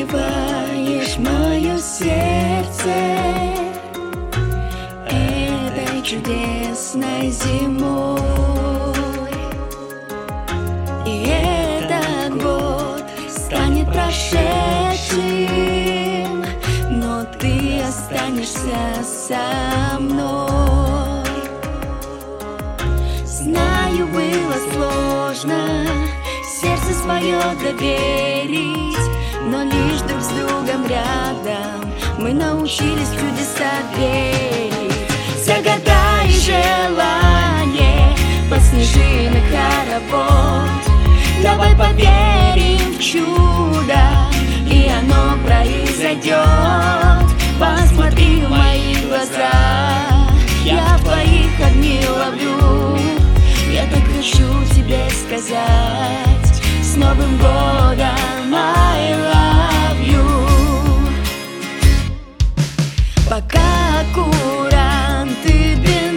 согреваешь мое сердце этой чудесной зимой. И этот год станет прошедшим, но ты останешься со мной. Знаю, было сложно сердце свое доверить, но лишь друг с другом рядом мы научились в чудеса верить. Загадай желание под снежинок хоровод, давай поверим в чудо, и оно произойдет. Посмотри в мои глаза, я в твоих огни ловлю. Я так хочу тебе сказать: с Новым годом, I love you. Пока куранты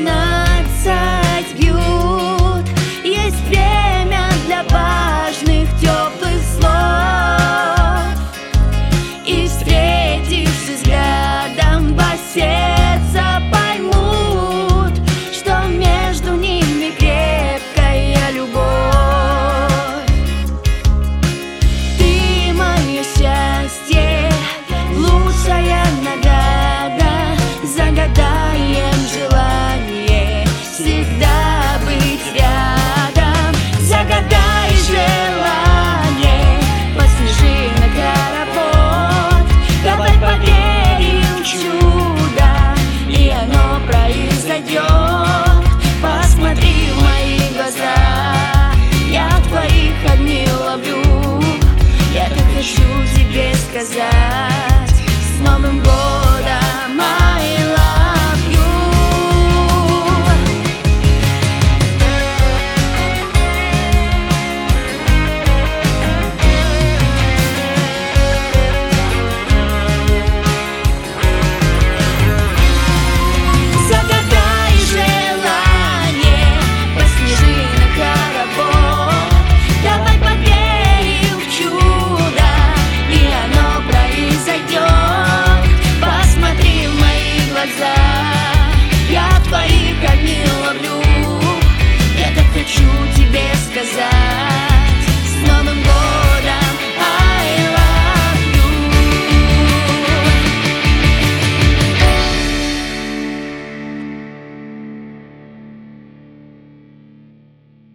12 бьют, есть время для важных теплых слов. И встретившись взглядом, два сердца поймут, что между ними крепкая любовь. Ты мое счастье, лучшая награда. Загадаем желание.